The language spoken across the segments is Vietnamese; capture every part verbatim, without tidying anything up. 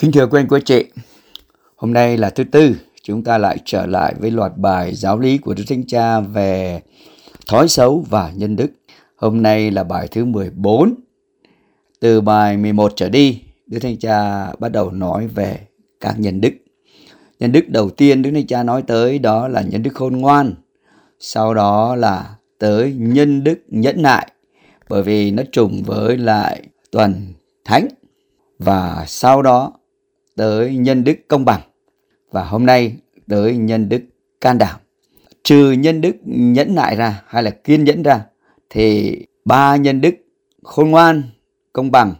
Kính thưa quý anh quý chị, hôm nay là thứ Tư, chúng ta lại trở lại với loạt bài giáo lý của Đức Thánh Cha về thói xấu và nhân đức. Hôm nay là bài thứ mười bốn. Từ bài mười một trở đi, Đức Thánh Cha bắt đầu nói về các nhân đức. Nhân đức đầu tiên Đức Thánh Cha nói tới đó là nhân đức khôn ngoan. Sau đó là tới nhân đức nhẫn nại, bởi vì nó trùng với lại tuần thánh. Và sau đó tới nhân đức công bằng. Và hôm nay tới nhân đức can đảm. Trừ nhân đức nhẫn nại ra hay là kiên nhẫn ra, thì ba nhân đức khôn ngoan, công bằng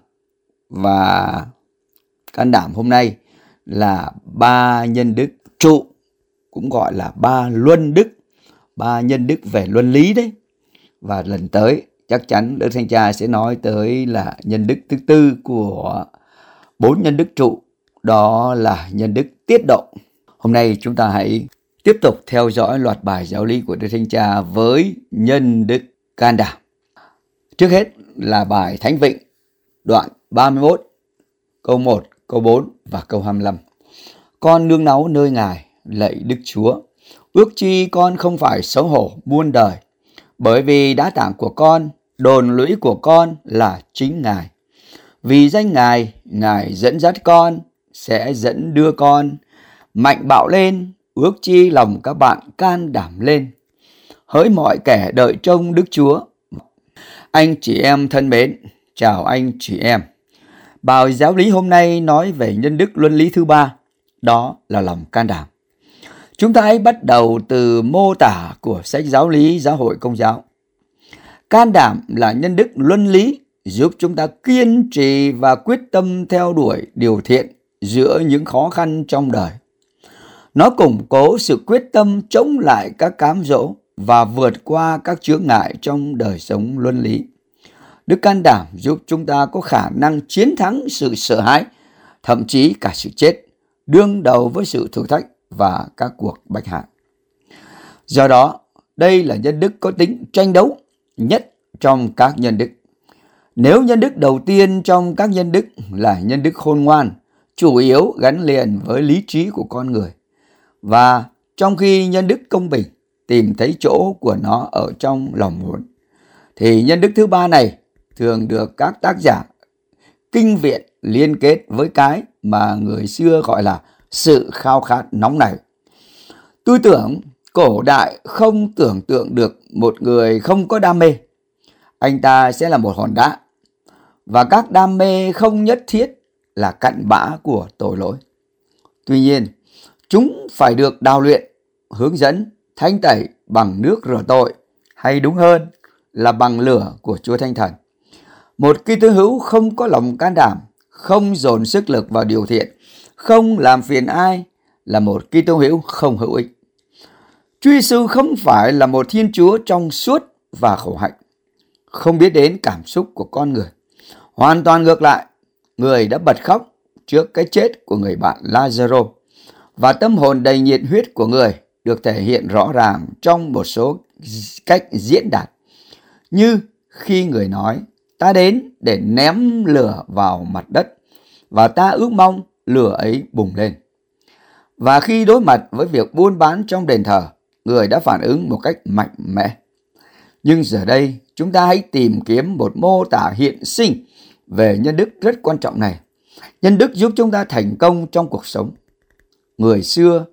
và can đảm hôm nay là ba nhân đức trụ, cũng gọi là ba luân đức, ba nhân đức về luân lý đấy. Và lần tới chắc chắn Đức Thánh Cha sẽ nói tới là nhân đức thứ tư của bốn nhân đức trụ, đó là nhân đức tiết độ. Hôm nay chúng ta hãy tiếp tục theo dõi loạt bài giáo lý của Đức Thánh Cha với nhân đức can đảm. Trước hết là bài Thánh Vịnh, đoạn ba mươi mốt, câu một, câu bốn và câu hai mươi lăm. Con nương náu nơi Ngài, lạy Đức Chúa, ước chi con không phải xấu hổ muôn đời, bởi vì đá tảng của con, đồn lũy của con là chính Ngài. Vì danh Ngài, Ngài dẫn dắt con, sẽ dẫn đưa con mạnh bạo lên, ước chi lòng các bạn can đảm lên. Hỡi mọi kẻ đợi trông Đức Chúa. Anh chị em thân mến, chào anh chị em. Bài giáo lý hôm nay nói về nhân đức luân lý thứ ba, đó là lòng can đảm. Chúng ta hãy bắt đầu từ mô tả của sách giáo lý Giáo hội Công giáo. Can đảm là nhân đức luân lý giúp chúng ta kiên trì và quyết tâm theo đuổi điều thiện giữa những khó khăn trong đời. Nó củng cố sự quyết tâm chống lại các cám dỗ và vượt qua các chướng ngại trong đời sống luân lý. Đức can đảm giúp chúng ta có khả năng chiến thắng sự sợ hãi, thậm chí cả sự chết, đương đầu với sự thử thách và các cuộc bách hại. Do đó, đây là nhân đức có tính tranh đấu nhất trong các nhân đức. Nếu nhân đức đầu tiên trong các nhân đức là nhân đức khôn ngoan, chủ yếu gắn liền với lý trí của con người, và trong khi nhân đức công bình tìm thấy chỗ của nó ở trong lòng muốn, thì nhân đức thứ ba này thường được các tác giả kinh viện liên kết với cái mà người xưa gọi là sự khao khát nóng nảy. Tư tưởng cổ đại không tưởng tượng được một người không có đam mê, anh ta sẽ là một hòn đá, và các đam mê không nhất thiết là cặn bã của tội lỗi. Tuy nhiên, chúng phải được đào luyện, hướng dẫn, thanh tẩy bằng nước rửa tội, hay đúng hơn là bằng lửa của Chúa Thánh Thần. Một Kitô hữu không có lòng can đảm, không dồn sức lực vào điều thiện, không làm phiền ai, là một Kitô hữu không hữu ích. Chúa Giêsu không phải là một Thiên Chúa trong suốt và khổ hạnh, không biết đến cảm xúc của con người. Hoàn toàn ngược lại, người đã bật khóc trước cái chết của người bạn Lazaro, và tâm hồn đầy nhiệt huyết của người được thể hiện rõ ràng trong một số cách diễn đạt, như khi người nói: ta đến để ném lửa vào mặt đất, và ta ước mong lửa ấy bùng lên. Và khi đối mặt với việc buôn bán trong đền thờ, người đã phản ứng một cách mạnh mẽ. Nhưng giờ đây, chúng ta hãy tìm kiếm một mô tả hiện sinh về nhân đức rất quan trọng này. Nhân đức giúp chúng ta thành công trong cuộc sống. Người xưa,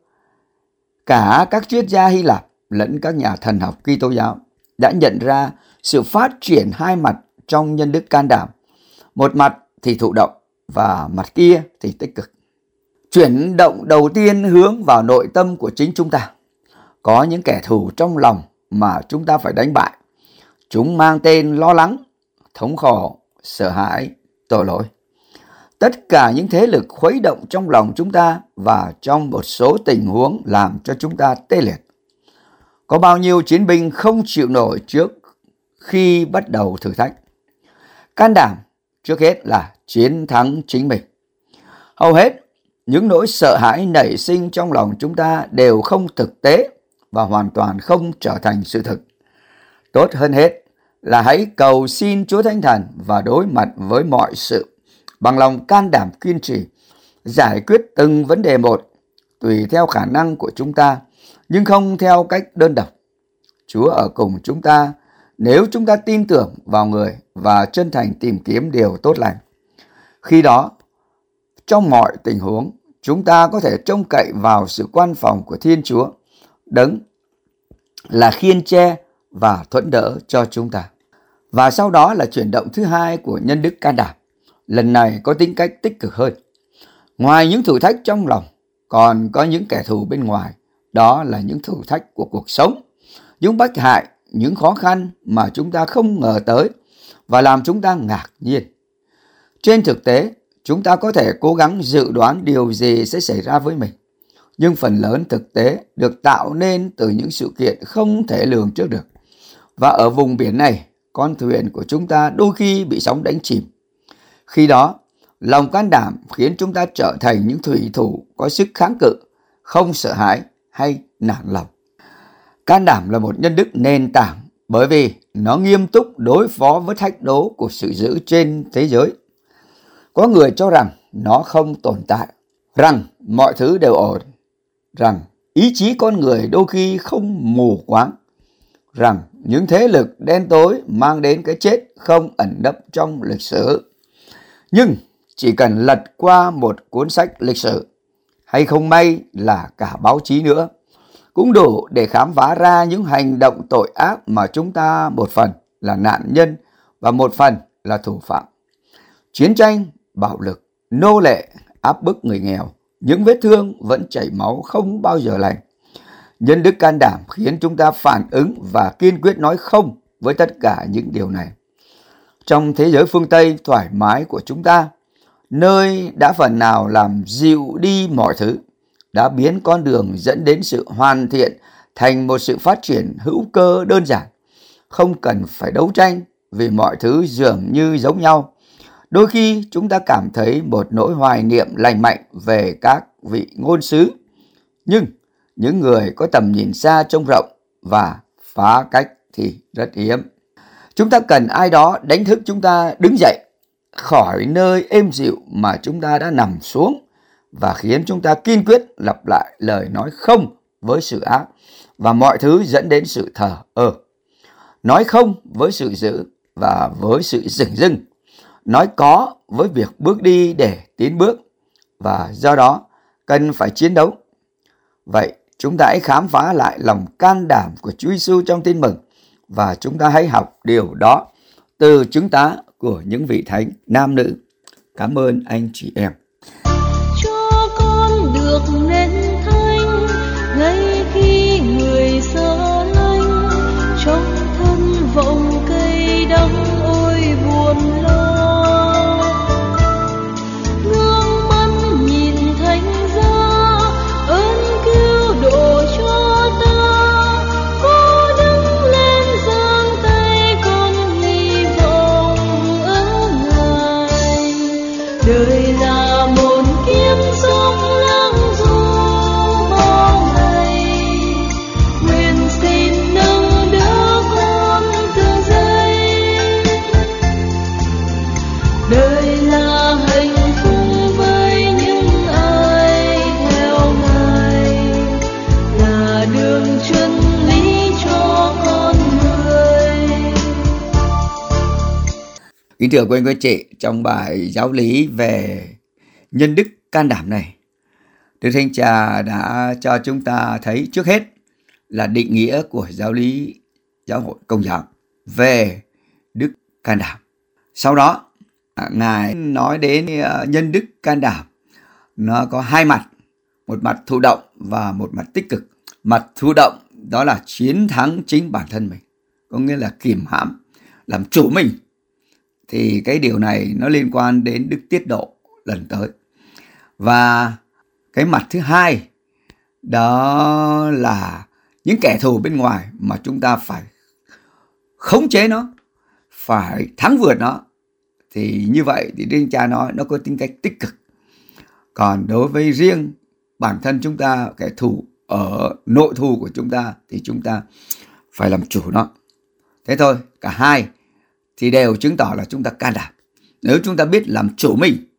cả các triết gia Hy Lạp lẫn các nhà thần học Kitô giáo đã nhận ra sự phát triển hai mặt trong nhân đức can đảm. Một mặt thì thụ động và mặt kia thì tích cực. Chuyển động đầu tiên hướng vào nội tâm của chính chúng ta. Có những kẻ thù trong lòng mà chúng ta phải đánh bại. Chúng mang tên lo lắng, thống khổ, sợ hãi, tội lỗi. Tất cả những thế lực khuấy động trong lòng chúng ta và trong một số tình huống làm cho chúng ta tê liệt. Có bao nhiêu chiến binh không chịu nổi trước khi bắt đầu thử thách. Can đảm trước hết là chiến thắng chính mình. Hầu hết những nỗi sợ hãi nảy sinh trong lòng chúng ta đều không thực tế và hoàn toàn không trở thành sự thực. Tốt hơn hết là hãy cầu xin Chúa Thánh Thần và đối mặt với mọi sự bằng lòng can đảm kiên trì, giải quyết từng vấn đề một, tùy theo khả năng của chúng ta, nhưng không theo cách đơn độc. Chúa ở cùng chúng ta nếu chúng ta tin tưởng vào người và chân thành tìm kiếm điều tốt lành. Khi đó, trong mọi tình huống, chúng ta có thể trông cậy vào sự quan phòng của Thiên Chúa, Đấng là khiên che và thuận đỡ cho chúng ta. Và sau đó là chuyển động thứ hai của nhân đức can đảm. Lần này có tính cách tích cực hơn. Ngoài những thử thách trong lòng, còn có những kẻ thù bên ngoài. Đó là những thử thách của cuộc sống, những bách hại, những khó khăn mà chúng ta không ngờ tới và làm chúng ta ngạc nhiên. Trên thực tế, chúng ta có thể cố gắng dự đoán điều gì sẽ xảy ra với mình, nhưng phần lớn thực tế được tạo nên từ những sự kiện không thể lường trước được. Và ở vùng biển này, con thuyền của chúng ta đôi khi bị sóng đánh chìm. Khi đó, lòng can đảm khiến chúng ta trở thành những thủy thủ có sức kháng cự, không sợ hãi hay nản lòng. Can đảm là một nhân đức nền tảng bởi vì nó nghiêm túc đối phó với thách đố của sự dữ trên thế giới. Có người cho rằng nó không tồn tại, rằng mọi thứ đều ổn, rằng ý chí con người đôi khi không mù quáng, rằng những thế lực đen tối mang đến cái chết không ẩn nấp trong lịch sử. Nhưng chỉ cần lật qua một cuốn sách lịch sử, hay không may là cả báo chí nữa, cũng đủ để khám phá ra những hành động tội ác mà chúng ta một phần là nạn nhân và một phần là thủ phạm. Chiến tranh, bạo lực, nô lệ, áp bức người nghèo, những vết thương vẫn chảy máu không bao giờ lành. Nhân đức can đảm khiến chúng ta phản ứng và kiên quyết nói không với tất cả những điều này. Trong thế giới phương Tây thoải mái của chúng ta, nơi đã phần nào làm dịu đi mọi thứ, đã biến con đường dẫn đến sự hoàn thiện thành một sự phát triển hữu cơ đơn giản, không cần phải đấu tranh vì mọi thứ dường như giống nhau. Đôi khi chúng ta cảm thấy một nỗi hoài niệm lành mạnh về các vị ngôn sứ, nhưng những người có tầm nhìn xa trông rộng và phá cách thì rất hiếm. Chúng ta cần ai đó đánh thức chúng ta đứng dậy khỏi nơi êm dịu mà chúng ta đã nằm xuống và khiến chúng ta kiên quyết lặp lại lời nói không với sự ác và mọi thứ dẫn đến sự thờ ơ. Nói không với sự dữ và với sự dửng dưng. Nói có với việc bước đi để tiến bước và do đó cần phải chiến đấu. Vậy chúng ta hãy khám phá lại lòng can đảm của Chúa Giêsu trong Tin Mừng và chúng ta hãy học điều đó từ chứng tá của những vị thánh nam nữ. Cảm ơn anh chị em. Cho con được nên thanh ngay khi người xa lánh, trong thân vọng cây đắng ôi buồn lo. Gương mắt nhìn thánh giá ơn cứu độ cho ta, cô đứng lên giang tay con hy vọng ở Ngài. Đời là một kiếp sống lãng du bao ngày, nguyện xin nâng đỡ con từng giây. Đời là hạnh phúc với những ai theo Ngài, là đường chân lý cho con người. Kính thưa quý anh quý chị, trong bài giáo lý về nhân đức can đảm này, Đức Thánh Cha đã cho chúng ta thấy trước hết là định nghĩa của giáo lý giáo hội Công giáo về đức can đảm. Sau đó, Ngài nói đến nhân đức can đảm, nó có hai mặt, một mặt thụ động và một mặt tích cực. Mặt thụ động đó là chiến thắng chính bản thân mình, có nghĩa là kìm hãm, làm chủ mình. Thì cái điều này nó liên quan đến đức tiết độ lần tới. Và cái mặt thứ hai đó là những kẻ thù bên ngoài mà chúng ta phải khống chế nó, phải thắng vượt nó. Thì như vậy thì Đức Cha nói nó có tính cách tích cực. Còn đối với riêng bản thân chúng ta, kẻ thù ở nội thù của chúng ta, thì chúng ta phải làm chủ nó. Thế thôi, cả hai thì đều chứng tỏ là chúng ta can đảm. Nếu chúng ta biết làm chủ mình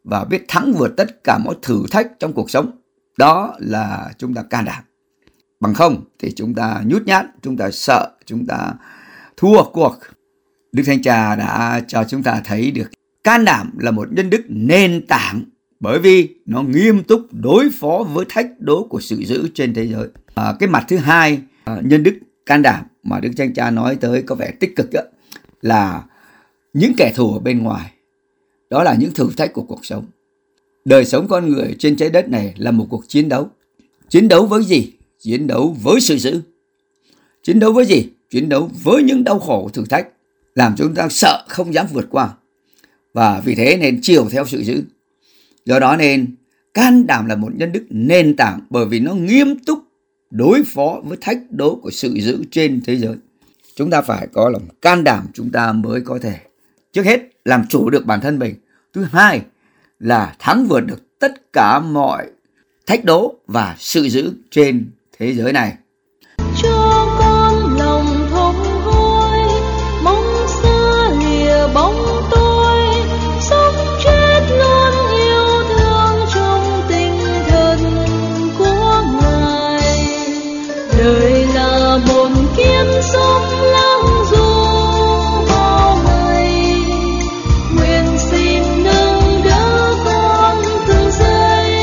và biết thắng vượt tất cả mọi thử thách trong cuộc sống. Đó là chúng ta can đảm. Bằng không thì chúng ta nhút nhát, chúng ta sợ, chúng ta thua cuộc. Đức Thánh Cha đã cho chúng ta thấy được can đảm là một nhân đức nền tảng, bởi vì nó nghiêm túc đối phó với thách đố của sự dữ trên thế giới. À, cái mặt thứ hai, à, nhân đức can đảm mà Đức Thánh Cha nói tới có vẻ tích cực đó, là những kẻ thù ở bên ngoài. Đó là những thử thách của cuộc sống. Đời sống con người trên trái đất này là một cuộc chiến đấu. Chiến đấu với gì? Chiến đấu với sự dữ. Chiến đấu với gì? Chiến đấu với những đau khổ thử thách làm chúng ta sợ không dám vượt qua. Và vì thế nên chiều theo sự dữ. Do đó nên can đảm là một nhân đức nền tảng, bởi vì nó nghiêm túc đối phó với thách đố của sự dữ trên thế giới. Chúng ta phải có lòng can đảm, chúng ta mới có thể trước hết làm chủ được bản thân mình. Thứ hai là thắng vượt được tất cả mọi thách đố và sự dữ trên thế giới này. Cho con lòng thống hối, mong xa lìa bóng tôi, sống chết luôn yêu thương trong tinh thần của Ngài. Đời là một kiếp sống lắng du bao ngày, nguyện xin nâng đỡ con từng giây.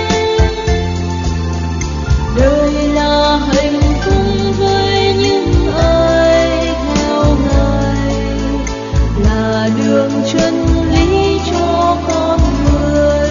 Đời là hạnh phúc với những ai theo Ngài, là đường chân lý cho con người.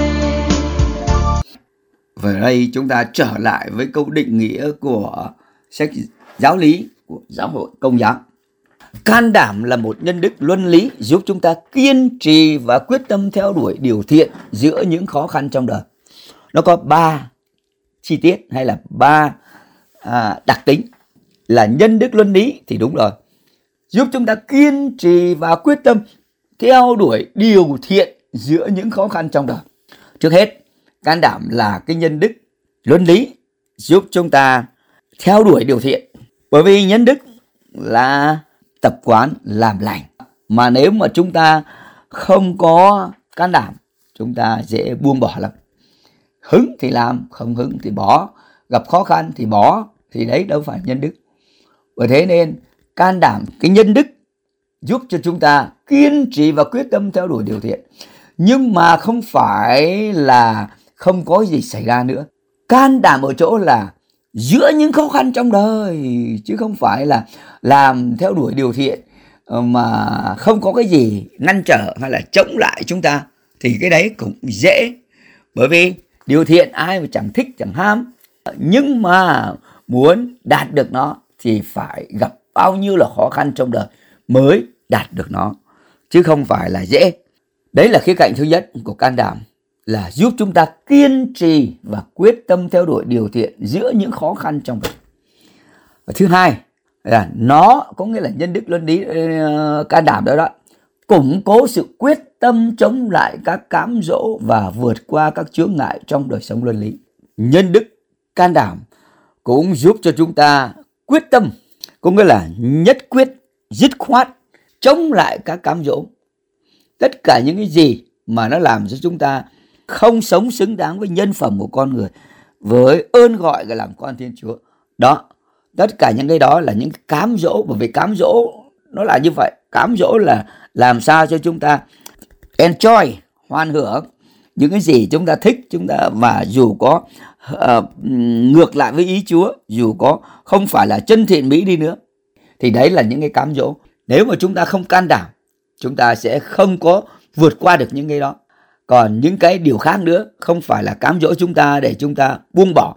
Về đây chúng ta trở lại với câu định nghĩa của sách giáo lý của giáo hội Công giáo. Can đảm là một nhân đức luân lý giúp chúng ta kiên trì và quyết tâm theo đuổi điều thiện giữa những khó khăn trong đời. Nó có ba chi tiết hay là ba à, đặc tính. Là nhân đức luân lý thì đúng rồi, giúp chúng ta kiên trì và quyết tâm theo đuổi điều thiện giữa những khó khăn trong đời. Trước hết, can đảm là cái nhân đức luân lý giúp chúng ta theo đuổi điều thiện. Bởi vì nhân đức là tập quán làm lành. Mà nếu mà chúng ta không có can đảm, chúng ta dễ buông bỏ lắm. Hứng thì làm, không hứng thì bỏ. Gặp khó khăn thì bỏ. Thì đấy đâu phải nhân đức. Bởi thế nên can đảm, cái nhân đức giúp cho chúng ta kiên trì và quyết tâm theo đuổi điều thiện. Nhưng mà không phải là không có gì xảy ra nữa. Can đảm ở chỗ là giữa những khó khăn trong đời, chứ không phải là làm theo đuổi điều thiện mà không có cái gì ngăn trở hay là chống lại chúng ta. Thì cái đấy cũng dễ. Bởi vì điều thiện ai mà chẳng thích chẳng ham. Nhưng mà muốn đạt được nó thì phải gặp bao nhiêu là khó khăn trong đời mới đạt được nó, chứ không phải là dễ. Đấy là khía cạnh thứ nhất của can đảm, là giúp chúng ta kiên trì và quyết tâm theo đuổi điều thiện giữa những khó khăn trong đời. Và thứ hai là nó có nghĩa là nhân đức luân lý, uh, can đảm đó đó, củng cố sự quyết tâm chống lại các cám dỗ và vượt qua các chướng ngại trong đời sống luân lý. Nhân đức can đảm cũng giúp cho chúng ta quyết tâm, có nghĩa là nhất quyết, dứt khoát chống lại các cám dỗ. Tất cả những cái gì mà nó làm cho chúng ta không sống xứng đáng với nhân phẩm của con người, với ơn gọi là làm con Thiên Chúa. Đó, tất cả những cái đó là những cám dỗ. Bởi vì cám dỗ nó là như vậy. Cám dỗ là làm sao cho chúng ta enjoy, hoan hưởng những cái gì chúng ta thích, chúng ta và dù có uh, ngược lại với ý Chúa, dù có không phải là chân thiện mỹ đi nữa, thì đấy là những cái cám dỗ. Nếu mà chúng ta không can đảm, chúng ta sẽ không có vượt qua được những cái đó. Còn những cái điều khác nữa không phải là cám dỗ chúng ta để chúng ta buông bỏ,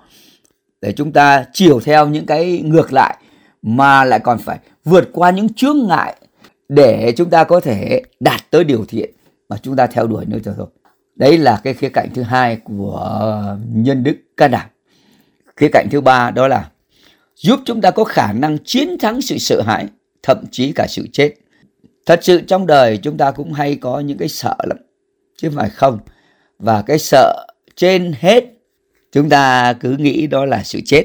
để chúng ta chiều theo những cái ngược lại, mà lại còn phải vượt qua những chướng ngại để chúng ta có thể đạt tới điều thiện mà chúng ta theo đuổi nữa cho thôi. Đấy là cái khía cạnh thứ hai của nhân đức can đảm. Khía cạnh thứ ba đó là giúp chúng ta có khả năng chiến thắng sự sợ hãi, thậm chí cả sự chết. Thật sự trong đời chúng ta cũng hay có những cái sợ lắm, chứ không phải không. Và cái sợ trên hết chúng ta cứ nghĩ đó là sự chết.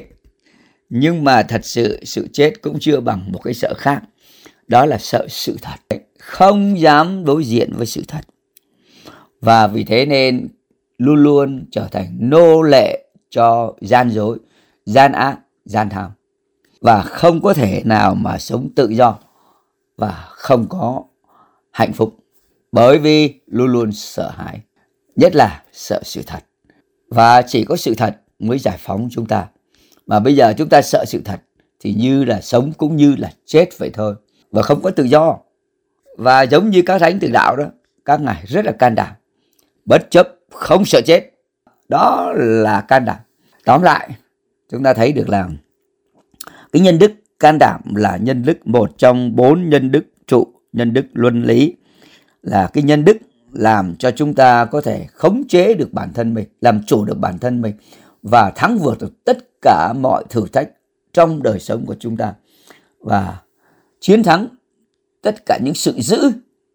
Nhưng mà thật sự sự chết cũng chưa bằng một cái sợ khác. Đó là sợ sự thật. Không dám đối diện với sự thật. Và vì thế nên luôn luôn trở thành nô lệ cho gian dối, gian ác, gian tham. Và không có thể nào mà sống tự do và không có hạnh phúc. Bởi vì luôn luôn sợ hãi, nhất là sợ sự thật. Và chỉ có sự thật mới giải phóng chúng ta. Mà bây giờ chúng ta sợ sự thật thì như là sống cũng như là chết vậy thôi. Và không có tự do. Và giống như các thánh tử đạo đó, các ngài rất là can đảm, bất chấp không sợ chết. Đó là can đảm. Tóm lại, chúng ta thấy được là cái nhân đức can đảm là nhân đức một trong bốn nhân đức trụ, nhân đức luân lý. Là cái nhân đức làm cho chúng ta có thể khống chế được bản thân mình, làm chủ được bản thân mình và thắng vượt được tất cả mọi thử thách trong đời sống của chúng ta. Và chiến thắng tất cả những sự dữ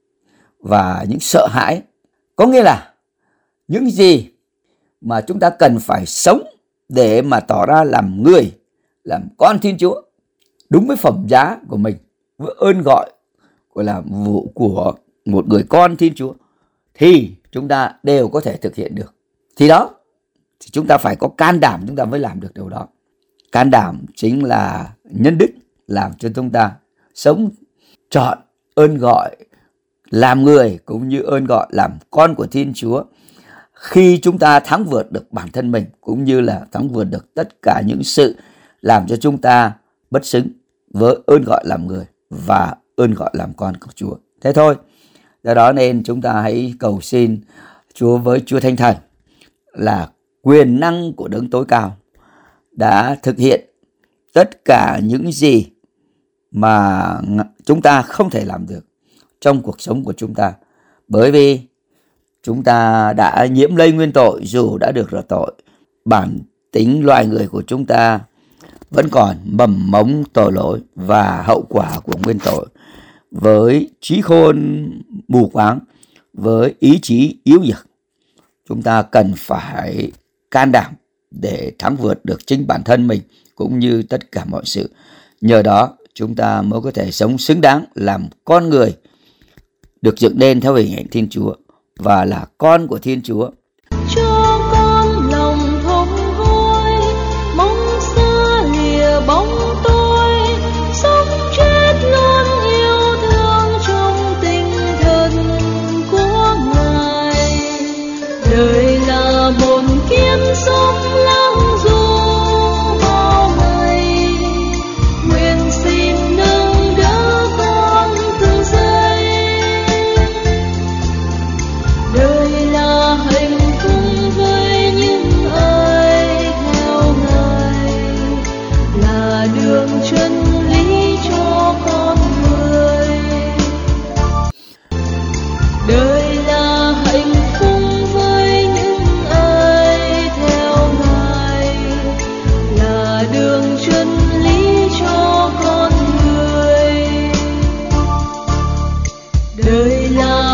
và những sợ hãi. Có nghĩa là những gì mà chúng ta cần phải sống để mà tỏ ra làm người, làm con Thiên Chúa, đúng với phẩm giá của mình, với ơn gọi của là vụ của một người con Thiên Chúa, thì chúng ta đều có thể thực hiện được. Thì đó, thì chúng ta phải có can đảm chúng ta mới làm được điều đó. Can đảm chính là nhân đức làm cho chúng ta sống trọn ơn gọi làm người cũng như ơn gọi làm con của Thiên Chúa. Khi chúng ta thắng vượt được bản thân mình cũng như là thắng vượt được tất cả những sự làm cho chúng ta bất xứng với ơn gọi làm người và ơn gọi làm con của Chúa. Thế thôi. Do đó nên chúng ta hãy cầu xin Chúa với Chúa Thánh Thần là quyền năng của Đấng Tối Cao đã thực hiện tất cả những gì mà chúng ta không thể làm được trong cuộc sống của chúng ta. Bởi vì chúng ta đã nhiễm lây nguyên tội dù đã được rửa tội. Bản tính loài người của chúng ta vẫn còn mầm mống tội lỗi và hậu quả của nguyên tội. Với trí khôn mù quáng, với ý chí yếu nhược, chúng ta cần phải can đảm để thắng vượt được chính bản thân mình cũng như tất cả mọi sự. Nhờ đó chúng ta mới có thể sống xứng đáng làm con người được dựng nên theo hình ảnh Thiên Chúa và là con của Thiên Chúa. Cho con lòng thông hối, mong xa lìa bóng tối, sống chết luôn yêu thương trong tinh thần của Ngài. Đời là một kiếp sống lang du bao ngày, nguyện xin nâng đỡ con từng giây. Đời là hạnh phúc với những ai theo Ngài, là đường chân lý cho con người. Đời là hạnh phúc với những ai theo Ngài, là đường chân lý cho con người. Đời là